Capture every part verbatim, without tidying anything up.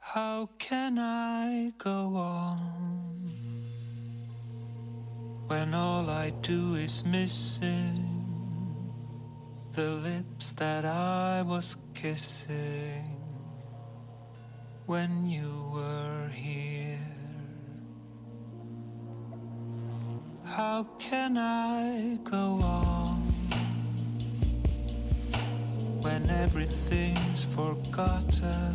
How can I go on when all I do is missing the lips that I was kissing when you were here? How can I go on when everything's forgotten,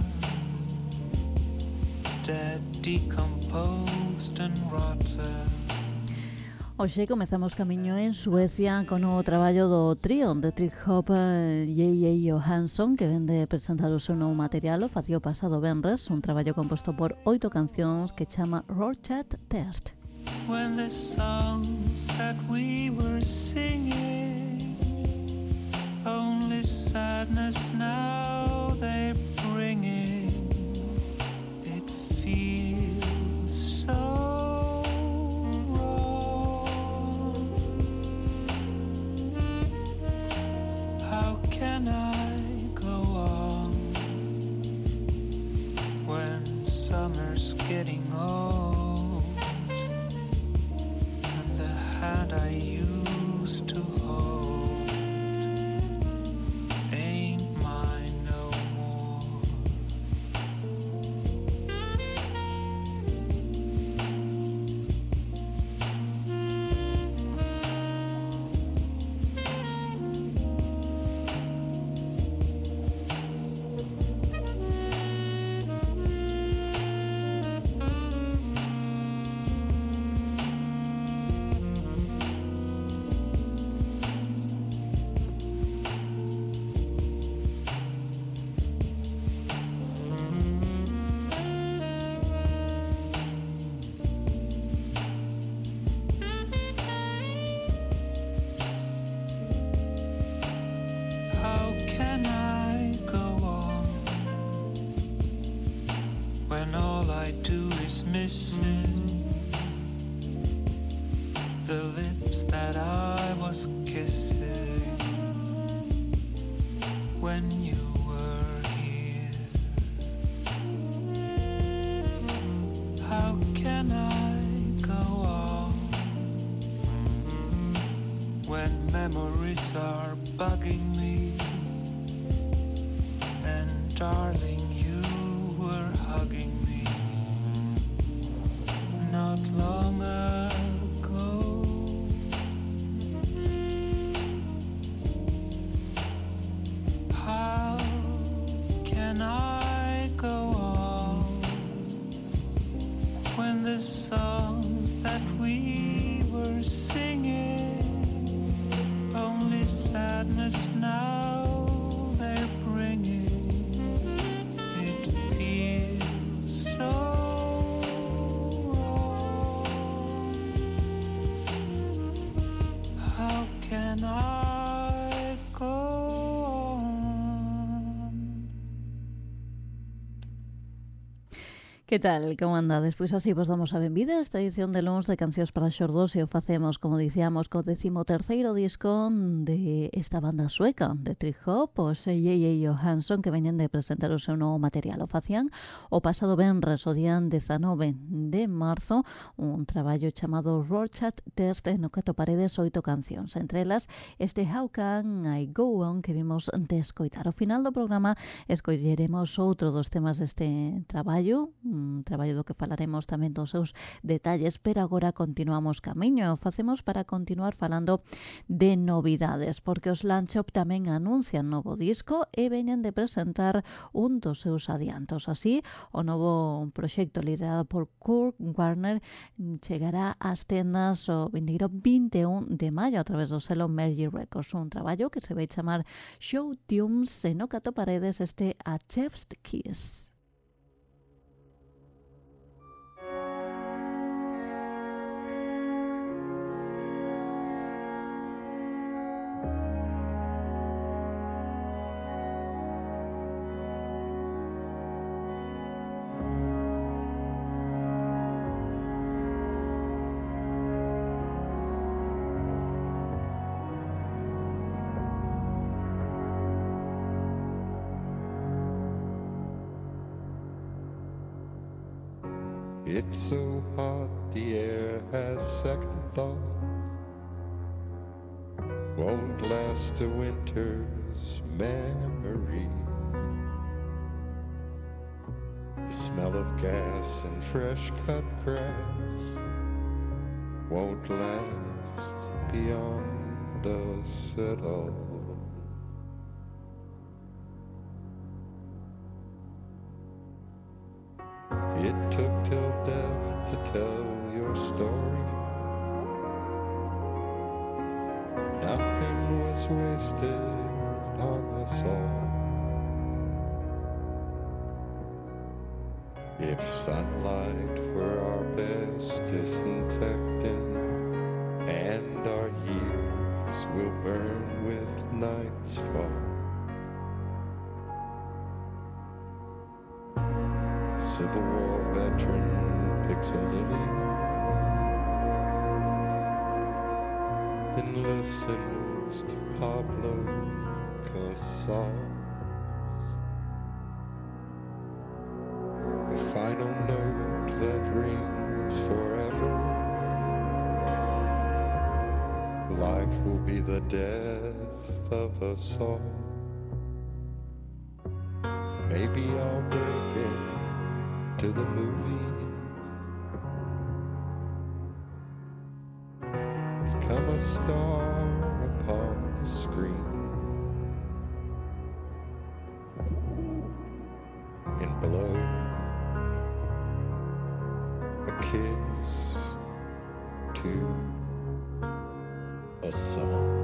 dead, decomposed and rotten? Hoxe comezamos camiño en Suecia con o traballo do trío de trip hop J J Johansson, que vende presentar o seu novo material o facía o pasado venres, un traballo composto por oito cancións que chama Rorschach Test. When the songs that we were singing only sadness now they're bringing, it feels so can I go on when summer's getting old and the hand I used to hold ain't mine no more? Missing the lips that I was kissing when you were here. How can I go on when memories are bugging me and darling you were hugging me not long ago? How can I go on when the songs that we were singing only sadness now they're bringing? It feels so can I go on? Que tal, como andades? Pois así vos damos a benvida a esta edición de luns de Cancións para Xordos e o facemos, como dicíamos, co decimo terceiro disco de esta banda sueca de trip hop, os J J Johansson, que veñen de presentar o seu novo material. O facían o pasado venres, o día dezanove de marzo, un traballo chamado Rorschach Test no que atoparedes oito cancións, entre elas este How Can I Go On que vimos de escoitar. Ao final do programa escolleremos outro dos temas deste traballo, un traballo do que falaremos tamén dos seus detalles, pero agora continuamos camiño e o facemos para continuar falando de novidades, porque os Landshop tamén anuncian novo disco e veñen de presentar un dos seus adiantos. Así, o novo proxecto liderado por Kurt Warner chegará ás tendas o vindeiro vinte e un de maio a través do selo Mergy Records, un traballo que se vai chamar Show Tunes e no que atoparedes este A Chef's Kiss. It's so hot the air has second thought. Won't last a winter's memory. The smell of gas and fresh cut grass won't last beyond us at all. It took till death to tell your story. Nothing was wasted on us all. If sunlight were our best disinfectant, and our years will burn with night's fall. A Civil War veteran picks a lily, then listens to Pablo Casals. A final note that rings forever. Life will be the death of us all. Maybe I'll break into the movies, become a star upon the screen, and blow a kiss to a song.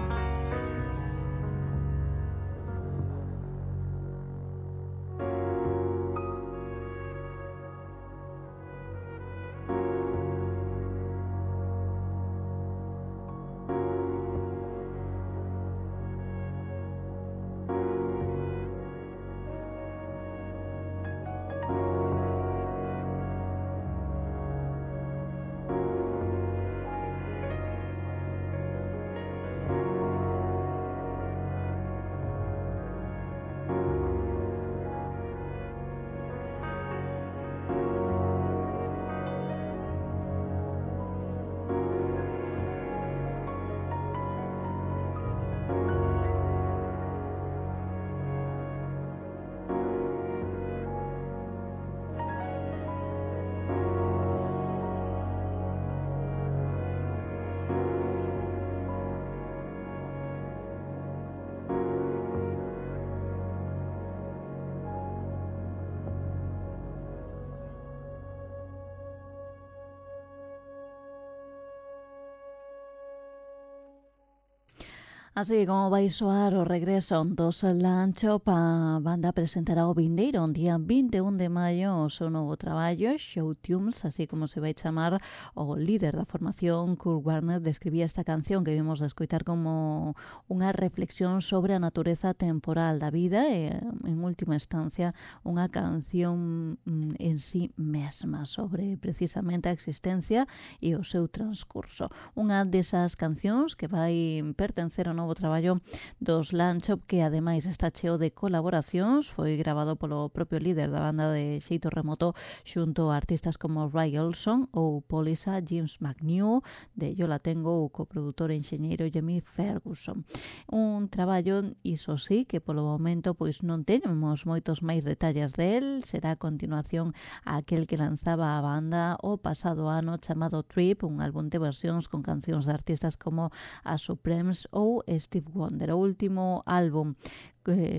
Así como vai soar o regreso dos Lancho, pa banda presentará o vindeiro un día vinte e un de maio o seu novo traballo, Show Tunes, así como se vai chamar. O líder da formación, Kurt Warner, describía esta canción que vimos de escoitar como unha reflexión sobre a natureza temporal da vida e, en última instancia, unha canción en sí mesma sobre precisamente a existencia e o seu transcurso. Unha desas cancións que vai pertencer ao novo traballo dos Lancho, que ademais está cheo de colaboracións. Foi grabado polo propio líder da banda de xeito remoto xunto a artistas como Ray Olson ou Polisa, James McNew de Yo La Tengo, o coprodutor e enxeñeiro Jamie Ferguson. Un traballo, iso sí, que polo momento pois non temos moitos máis detalles del. Será a continuación a aquel que lanzaba a banda o pasado ano chamado Trip, un álbum de versións con cancións de artistas como a Supremes ou Steve Wonder. O último álbum eh,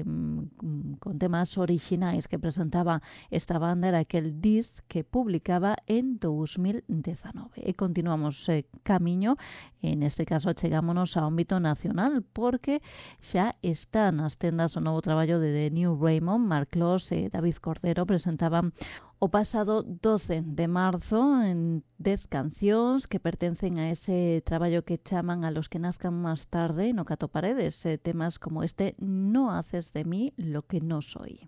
con temas orixinais que presentaba esta banda era aquel disc que publicaba en dous mil dezanove. E continuamos eh, camiño, en este caso chegámonos ao ámbito nacional, porque xa está nas tendas o novo traballo de The New Raymond. Mark Closs e David Cordero presentaban o pasado doce de marzo en dez cancións que pertencen a ese traballo que chaman A los que nazcan más tarde, no que atoparedes eh, temas como este No haces de mí lo que no soy.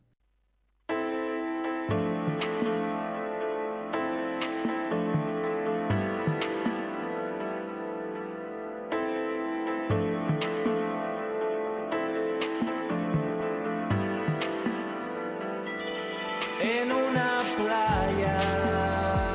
En una playa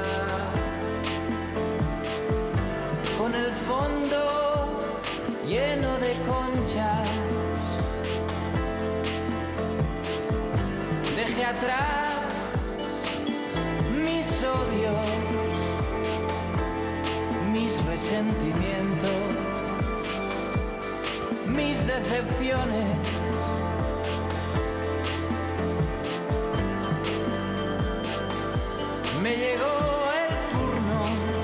atrás mis odios, mis resentimientos, mis decepciones. Me llegó el turno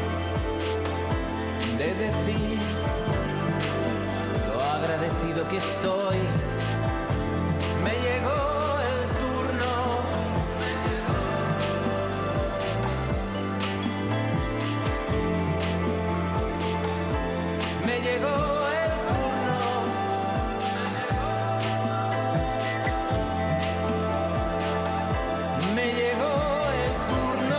de decir lo agradecido que estoy. Me llegó el turno, me llegó el turno, me llegó el turno.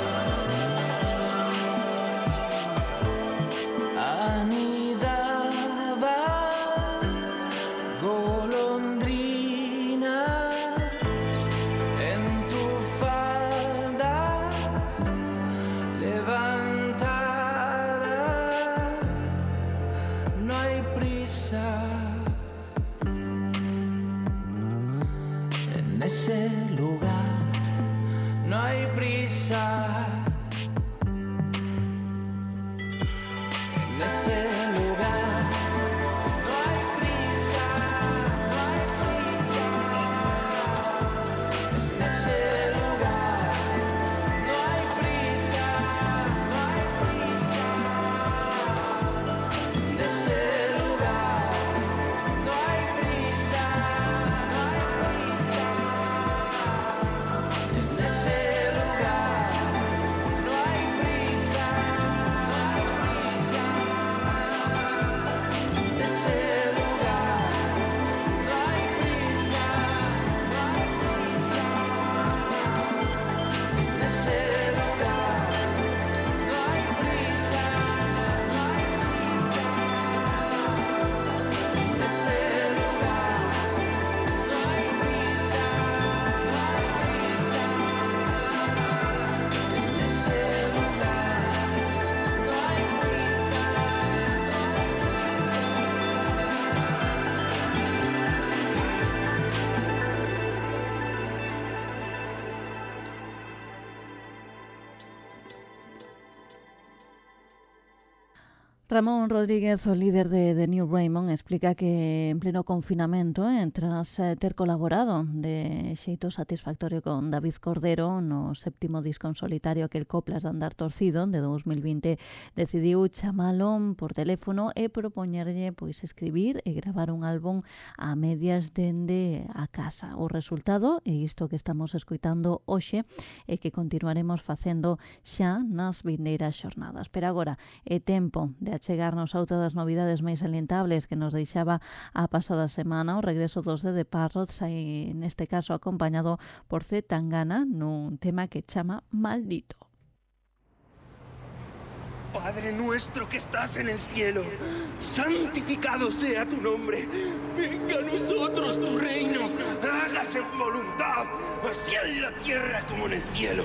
Anidaban golondrinas en tu falda levantada. No hay prisa en ese lugar, no hay prisa en ese lugar, no hay prisa, no hay prisa en ese lugar, no hay prisa, no hay prisa en ese lugar, no hay prisa, no hay prisa en ese lugar, no hay prisa, no hay prisa en ese lugar, no hay prisa, no hay prisa en ese lugar, no hay prisa, no hay prisa en ese lugar, no hay prisa, no hay prisa en ese lugar, no hay prisa, no Ramón Rodríguez, o líder de The New Raymond, explica que en pleno confinamento, eh, tras eh, ter colaborado de xeito satisfactorio con David Cordero no séptimo disco en solitario, aquel Coplas de Andar Torcido, de dos mil vinte, decidiu chamalo por teléfono e propoñerlle pois escribir e gravar un álbum a medias dende a casa. O resultado é isto que estamos escoitando hoxe e que continuaremos facendo xa nas vindeiras xornadas. Pero agora é tempo de achegarnos a outra das novidades máis salientables que nos deixaba a pasada semana, o regreso dos The Parrots, e neste caso acompañado por C. Tangana nun tema que chama Maldito. Padre nuestro que estás en el cielo, santificado sea tu nombre. Venga a nosotros tu reino, hágase voluntad, así en la tierra como en el cielo.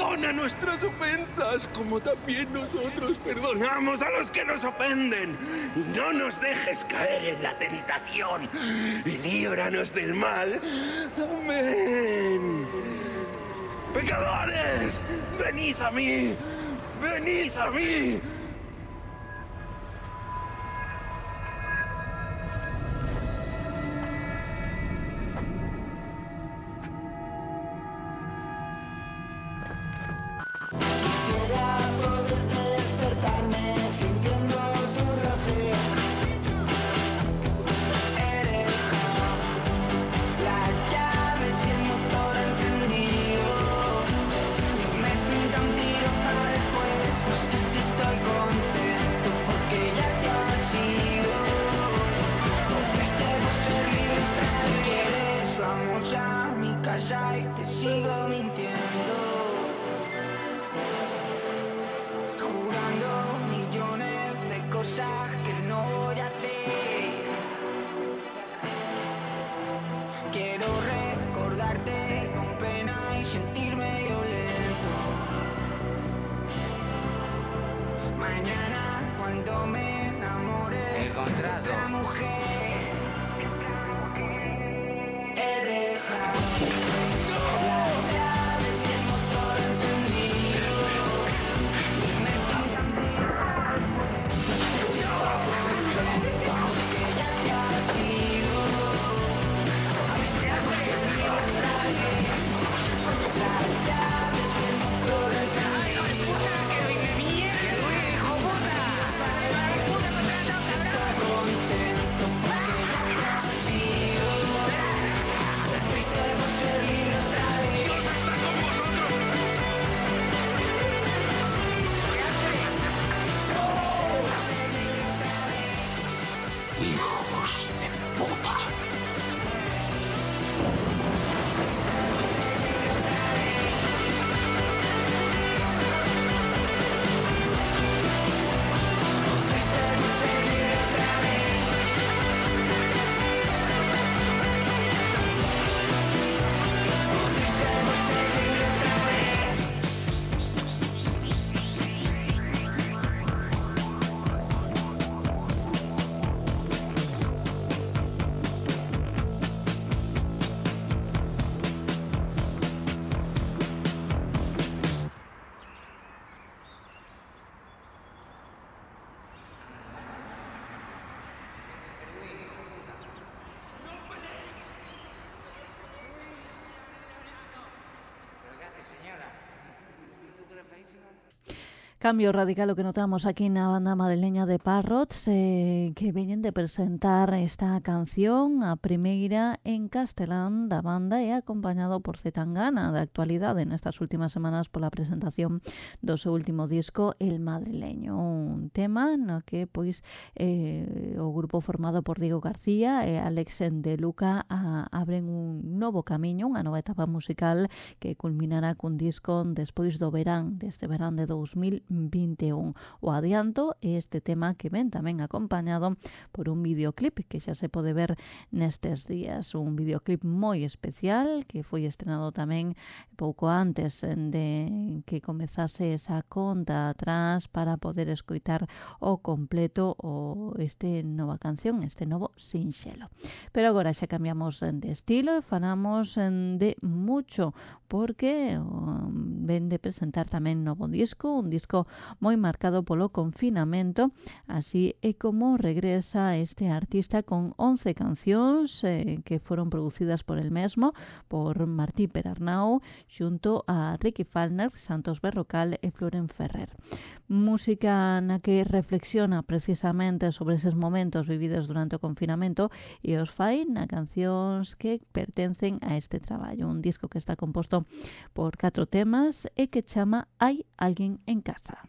Perdona nuestras ofensas, como también nosotros perdonamos a los que nos ofenden. Y no nos dejes caer en la tentación. Y líbranos del mal. Amén. ¡Pecadores! ¡Venid a mí! ¡Venid a mí! Quisiera poderte despertarme sintiendo tu roce. He dejado las llaves y el motor encendido. Y me pinta un tiro para después. No sé si estoy contento porque ya te has ido. O triste por ser libre otra vez. Si quieres vamos a mi casa y te sigo mintiendo. Jurando millones de cosas que no voy a hacer. Quiero recordarte con pena y sentirme violento. Mañana cuando me enamore El contrato. de otra mujer, he dejado las llaves y el motor encendido. Y me pintan no sé si estoy contento porque ya te has ido. Triste por ser libre otra vez. Las llaves y el motor encendido. No sé si estoy contento porque ya te has ido. Triste por ser libre otra vez. ¡Dios está con vosotros! Hijos de puta. ¿Pero qué hace, señora? Cambio radical o que notamos aquí na banda madrileña de Parrots, eh, que veñen de presentar esta canción, a primeira en castelán da banda e acompañado por Zetangana, de actualidade nestas últimas semanas pola presentación do seu último disco, El Madrileño, un tema no que pois eh, o grupo formado por Diego García e Alex de Luca a, abren un novo camiño, unha nova etapa musical que culminará cun disco despois do verán, deste verán de dous mil vinte e un. O adianto é este tema que ven tamén acompañado por un videoclip que xa se pode ver nestes días, un videoclip moi especial que foi estrenado tamén pouco antes de que comezase esa conta atrás para poder escoitar o completo o este nova canción, este novo sinxelo. Pero agora xa cambiamos de estilo e falamos de mucho porque um, ven de presentar tamén novo disco, un disco moi marcado polo confinamento, así é como regresa este artista con once cancións eh, que foron producidas por el mesmo, por Martí Perarnau, xunto a Ricky Falner, Santos Berrocal e Floren Ferrer. Música na que reflexiona precisamente sobre eses momentos vividos durante o confinamento e os fai na cancións que pertencen a este traballo. Un disco que está composto por catro temas e que chama Hai alguén en casa.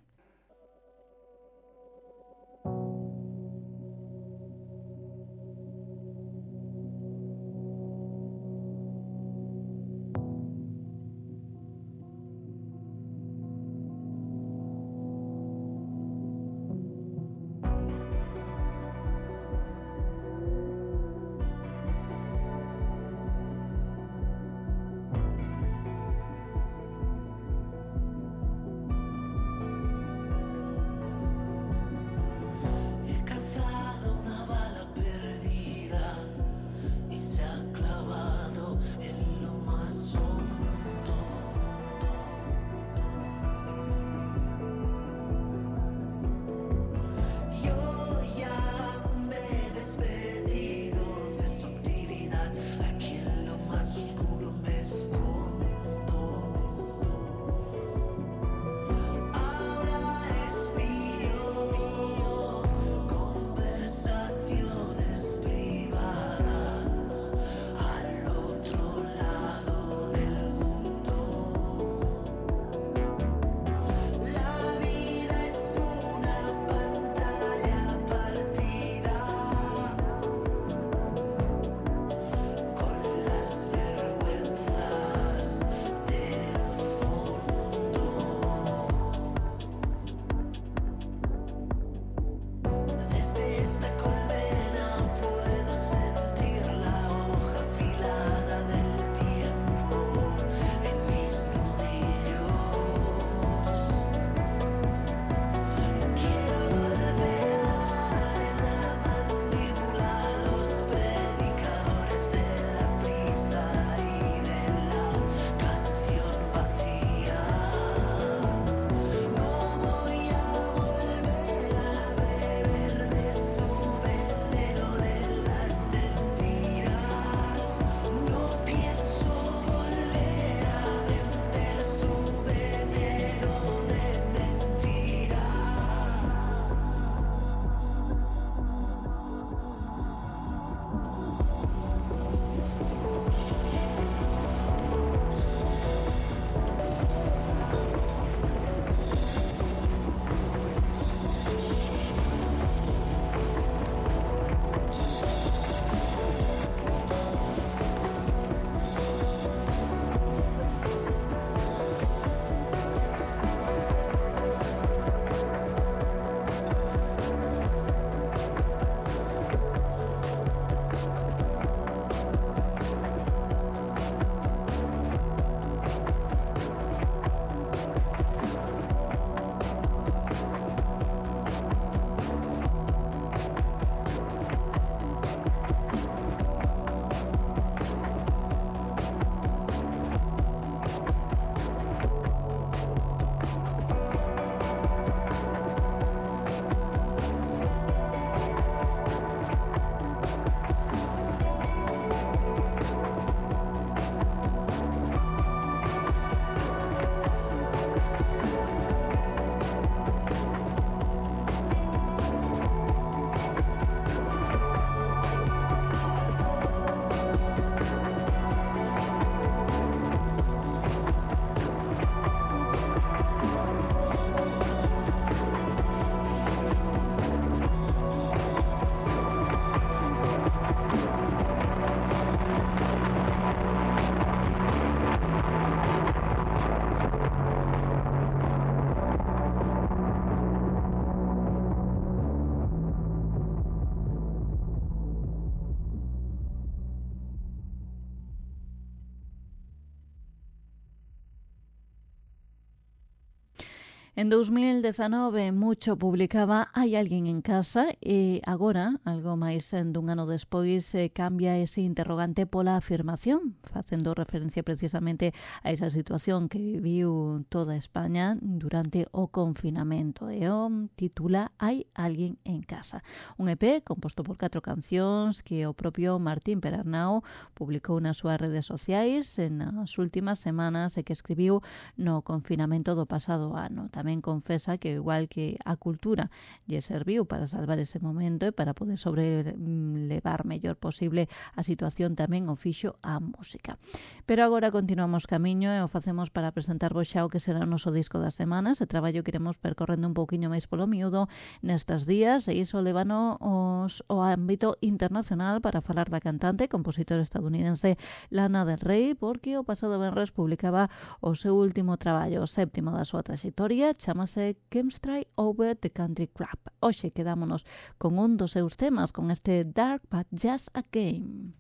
En dos mil dezanove, Mucho publicaba Hai alguén en casa e agora, algo máis dun ano despois, eh, cambia ese interrogante pola afirmación, facendo referencia precisamente a esa situación que viviu toda España durante o confinamento. E o titula Hai alguén en casa. Un E P composto por catro cancións que o propio Martín Perarnau publicou nas súas redes sociais en as últimas semanas e que escribiu no confinamento do pasado ano. Tamén confesa que, igual que a cultura lle serviu para salvar ese momento e para poder sobrelevar mellor posible a situación, tamén o fixo a música. Pero agora continuamos camiño e o facemos para presentarvos xa o que será o noso disco das semanas, e traballo que iremos percorrendo un pouquiño máis polo miúdo nestes días, e iso levano os, o ámbito internacional para falar da cantante e compositora estadounidense Lana Del Rey, porque o pasado venres publicaba o seu último traballo, o séptimo da súa traxectoria, chamase Chemistry Over the Country Club. Hoxe quedámonos con un dos seus temas, con este Dark But Just a Game.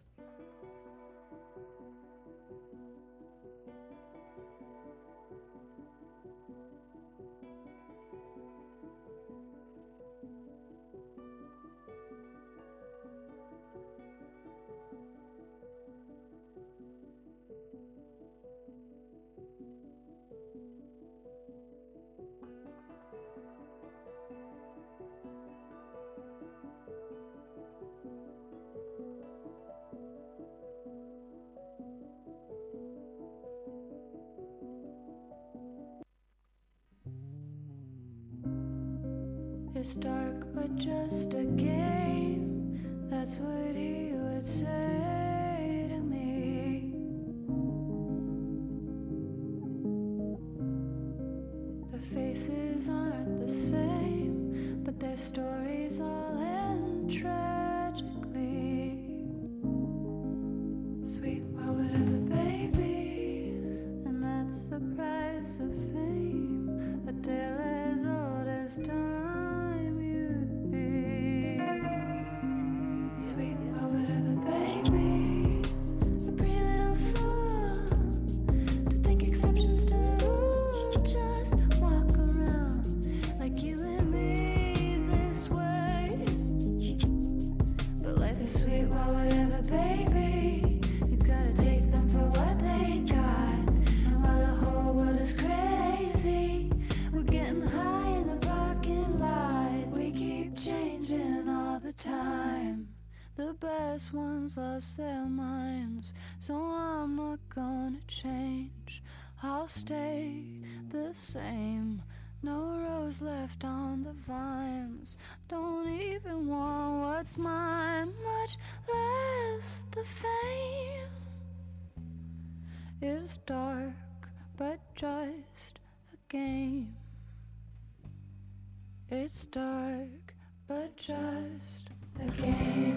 It's dark but just a game, that's what he would say to me. The faces aren't the same, but their stories all end tragically. Sweet, well, whatever, baby, and that's the price of fame. A tale as old as time you'd be. Sweet, well, whatever, baby, a pretty little fool to think exceptions to the rule. Just walk around like you and me this way. But life is sweet, well, whatever, baby, you gotta take them for what they got. And while the whole world is crazy, we're getting high in the parking lot. We keep changing all the time. The best ones lost their minds, so I'm not gonna change. I'll stay the same. No rose left on the vines. Don't even want what's mine, much less the fame. It's dark, but just a game. It's dark, but just a game.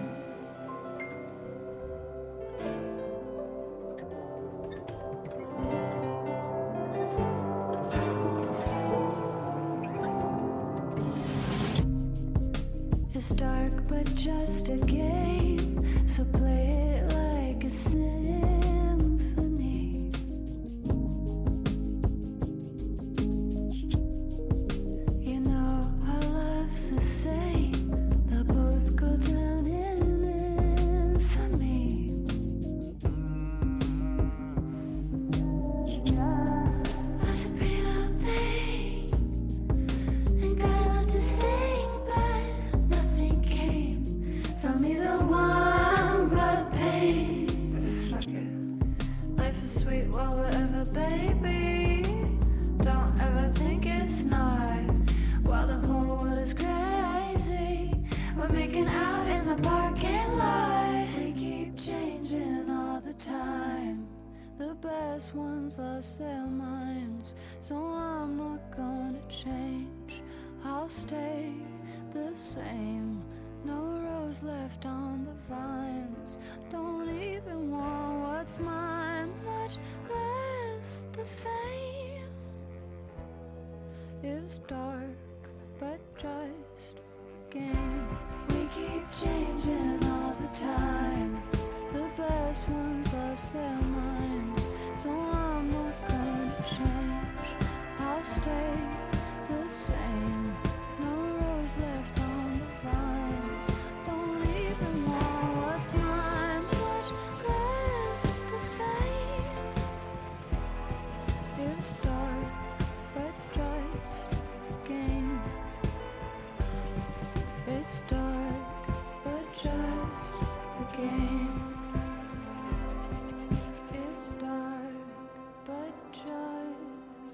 It's dark, but just a game, so play it like a symphony. You know our love's the same, they'll both go down in infamy. I was a pretty little thing, and got a lot to say, but nothing came from either one but pain. sweet while we're ever baby. Don't ever think it's not. While the whole world is crazy, we're making out in the parking lot. We keep changing all the time. The best ones lost their minds, so I'm not gonna change. I'll stay the same. No rose left on the vines. Don't even want what's mine, much less the fame. It's dark, but just a game. We keep changing all the time. The best ones lost their minds, so I'm not gonna change. I'll stay the same. No rose left on the vines. Don't even want what's mine, much less the fame. It's dark, but just a game. It's dark, but just a game. It's dark, but just.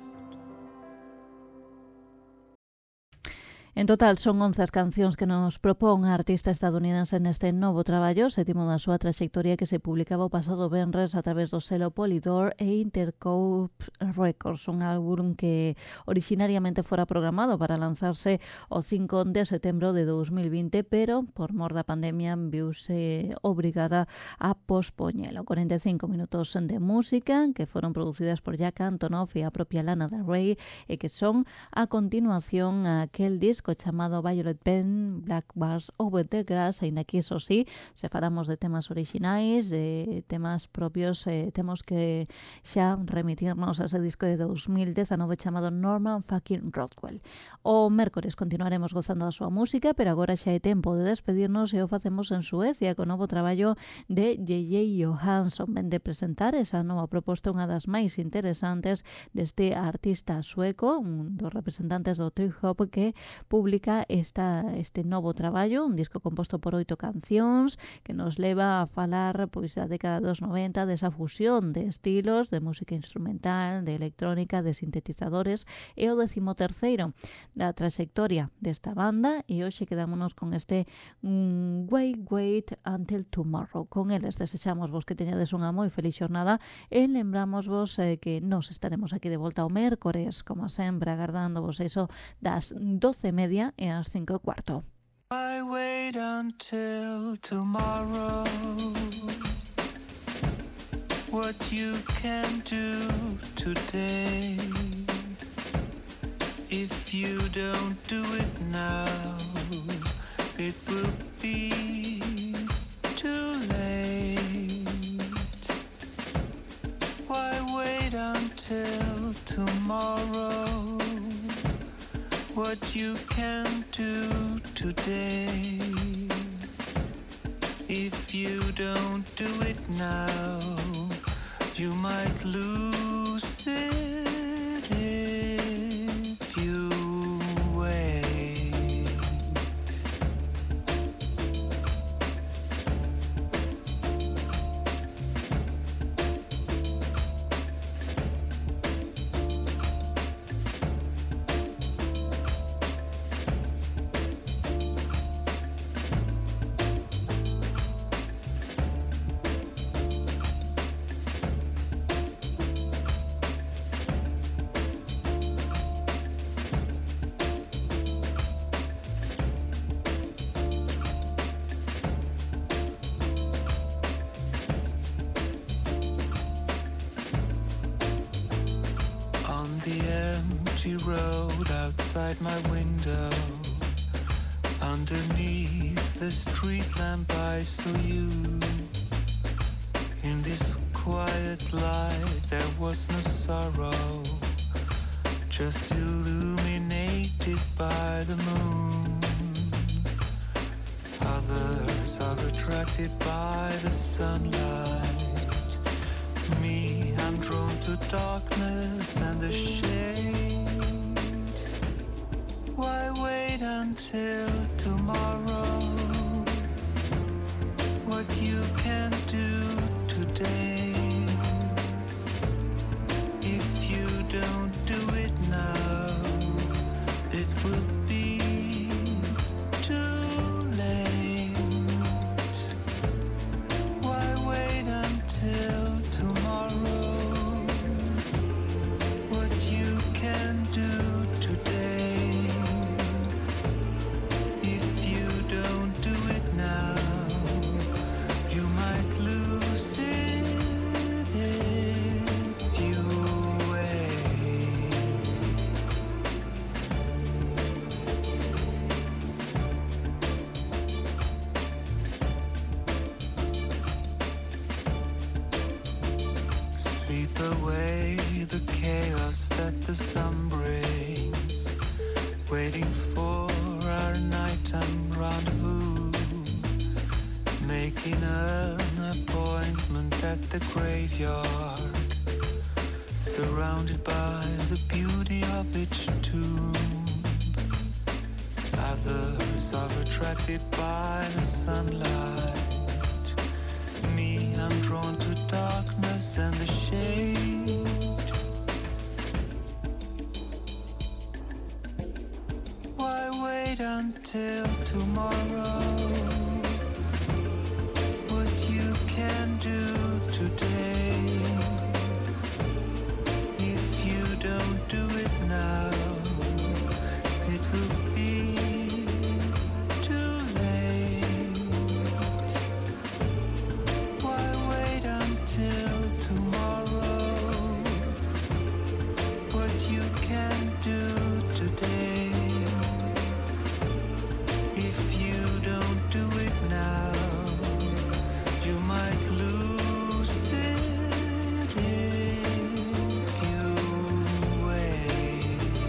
En total son once as cancións que nos propón a artista estadounidense neste novo traballo, sétimo da súa traxectoria, que se publicaba o pasado venres a través do selo Polydor e Intercope Records, un álbum que originariamente fora programado para lanzarse o cinco de setembro de dous mil vinte, pero por mor da pandemia viuse obrigada a pospoñelo. cuarenta e cinco minutos de música que foron producidas por Jack Antonoff e a propia Lana Del Rey e que son a continuación a aquel disco chamado Violet Pen, Black Bars Over the Grass, aínda que iso sí, se falamos de temas orixinais, de temas propios, eh, temos que xa remitirnos a ese disco de dous mil dezanove chamado Norman fucking Rockwell. O mércores continuaremos gozando da súa música, pero agora xa é tempo de despedirnos e o facemos en Suecia con novo traballo de J J Johansson. Ven de presentar esa nova proposta, unha das máis interesantes deste artista sueco, un dos representantes do trip hop, que publica esta, este novo traballo, un disco composto por oito cancións que nos leva a falar pois da década dos noventa, desa fusión de estilos, de música instrumental, de electrónica, de sintetizadores, e o décimo terceiro da traxectoria desta banda, e hoxe quedámonos con este mm, Wait, Wait Until Tomorrow. Con eles desexamos vos que teñades unha moi feliz xornada e lembramos vos eh, que nos estaremos aquí de volta o mércores, como sempre, agardándovos iso das doce e media e ás cinco e cuarto. I wait until tomorrow. What you can do today. If you don't do it now, it will be too late. Why wait until tomorrow? What you can do today. If you don't do it now, you might lose it if you wait. Road outside my window, underneath the street lamp I saw you. In this quiet light there was no sorrow, just illuminated by the moon. Others are attracted by the sunlight. Me, I'm drawn to darkness and the shade. Why wait until tomorrow? What you can do today. Sweep away the chaos that the sun brings, waiting for our nighttime rendezvous, making an appointment at the graveyard, surrounded by the beauty of each tomb. Others are attracted by the sunlight. Me, I'm drawn to darkness and the shade. Why wait until tomorrow? What you can do today, if you don't do it now, it will be too late. Why wait until tomorrow? What you can do today, if you don't do it now, you might lose it if you wait.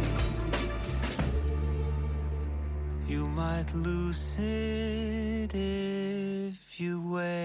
You might lose it if you wait.